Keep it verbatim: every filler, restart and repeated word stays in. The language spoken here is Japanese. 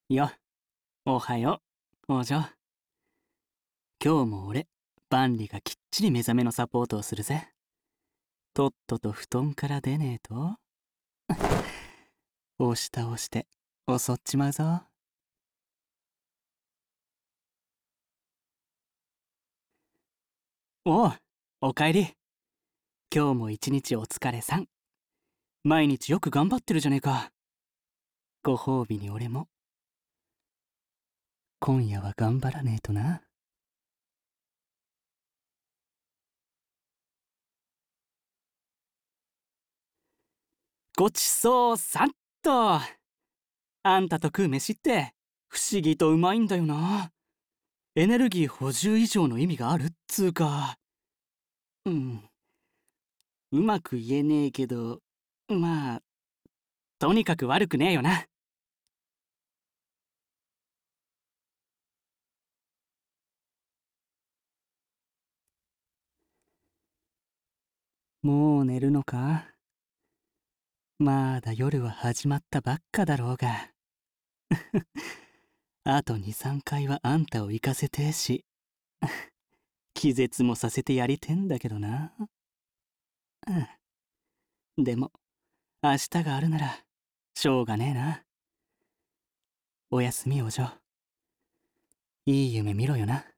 よ、おはよう、お嬢。今日も俺、万里がきっちり目覚めのサポートをするぜ。とっとと布団から出ねえと、押し倒して、襲っちまうぞ。おう、おかえり。今日も一日お疲れさん。毎日よく頑張ってるじゃねえか。ご褒美に俺も、今夜は頑張らねえとな。ごちそうさんと。あんたと食う飯って不思議とうまいんだよな。エネルギー補充以上の意味があるっつうか。うん。うまく言えねえけど、まあ、とにかく悪くねえよな。もう寝るのか？まだ夜は始まったばっかだろうが。あとに、さんかいはあんたを行かせてえし、気絶もさせてやりてんだけどな。うん。でも、明日があるなら、しょうがねえな。おやすみお嬢。いい夢見ろよな。